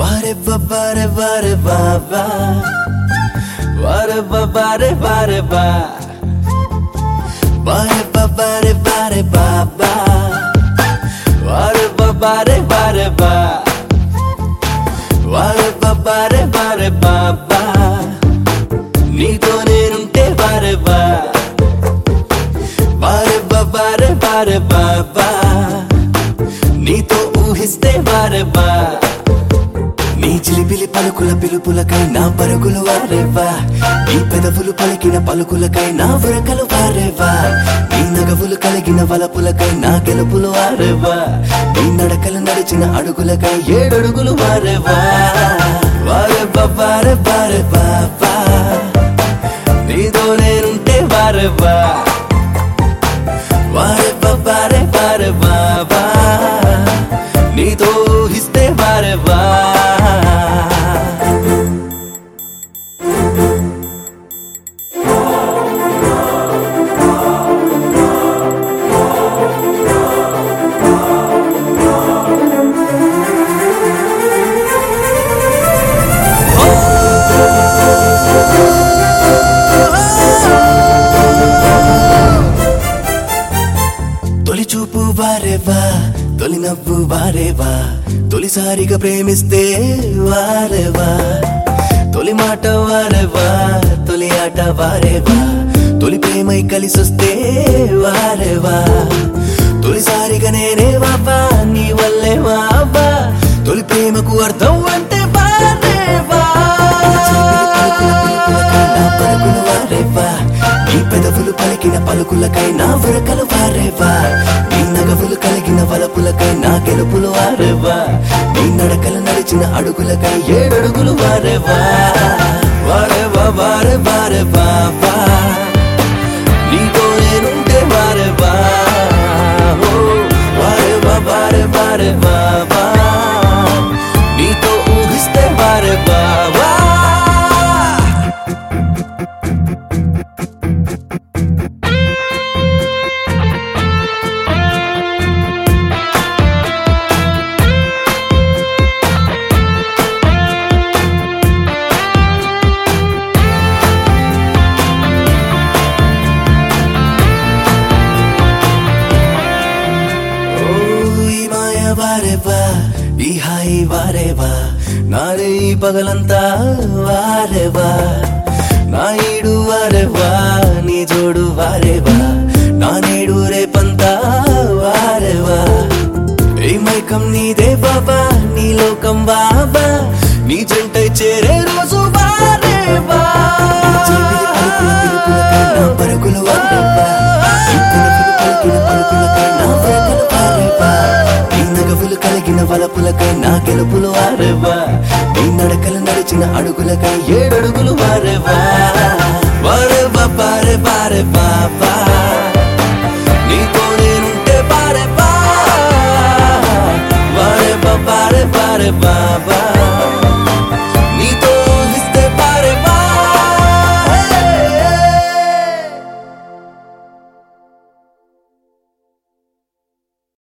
Bare ba bare bare ba ba. Bare ba bare bare ba. Bare ba bare bare ba ba. Bare ba bare bare ba. Bare ba bare bare ba ba. నీతో నేనుంటే bare ba. Bare ba bare bare ba ba. నీతో ఊహిస్తే bare ba. నీ చిలిపిలి పలుకుల పిలుపులకై నా పరుగులు వారేవా. నీ పెదవులు పలికిన పలుకులకై నా ఉరకలు వారేవా. నీ నగవులు కలిగిన వలపులకై నా గెలుపులు వారేవా. నీ నడకలు నడిచిన అడుగులకై 7 అడుగులు వారేవా. వారేవా వారే వారే బాబా. నీతో నేనుంటే వారేవా. వారేవా వారే వారే బాబా. నీతో ఊహిస్తే వారేవా. తొలి చూపు వారేవా, తొలి నవ్వు వారేవా, తొలిసారిగా ప్రేమిస్తే వారేవా. తొలి మాట వారేవా, తొలి ఆట వారేవా, తొలి ప్రేమై కలిసొస్తే వారేవా. తొలిసారిగా నేనే వావా, నీ వల్లే వావా. తొలి ప్రేమకు అర్థం అంటే వారేవా. నా పలుకులు వారేవా, నీ పెదవులు పలికిన పలుకులకై నా ఉరకలు వారేవా. నీ నగవులు కలిగిన వలపులకై నా గెలుపులు వారేవా. నీ నడకలు నడిచిన అడుగులకై 7 అడుగులు వారేవా. వారేవా వారే వారే బాబా. నీతో నేనుంటే వారేవా. వారేవా వారే వారే బాబా. నీతో ఊహిస్తే వారేవా. వారేవా ఈ హాయి వారేవా. నారే ఈ పగలంతా వారేవా. నా ఈడు వారేవా, నీ జోడు వారేవా. నా నేడు రేపంతా వారేవా. ఈ మైకం నీదే బాబా, నీ లోకం బాబా. నీ జంటై చేరే రోజు వారేవా. నా పరుగులు వారేవా, పలికిన పలుకులకై నా ఉరకలు వారేవా. నీ నగవులు కలిగిన వలపులకై నా గెలుపులు వారేవా. నీ నడకలు నడిచిన అడుగులకై 7 అడుగులు వారేవా. వారేవా వారే వారే బాబా. నీతో నేనుంటే వారేవా. వారేవా వారే వారే బాబా.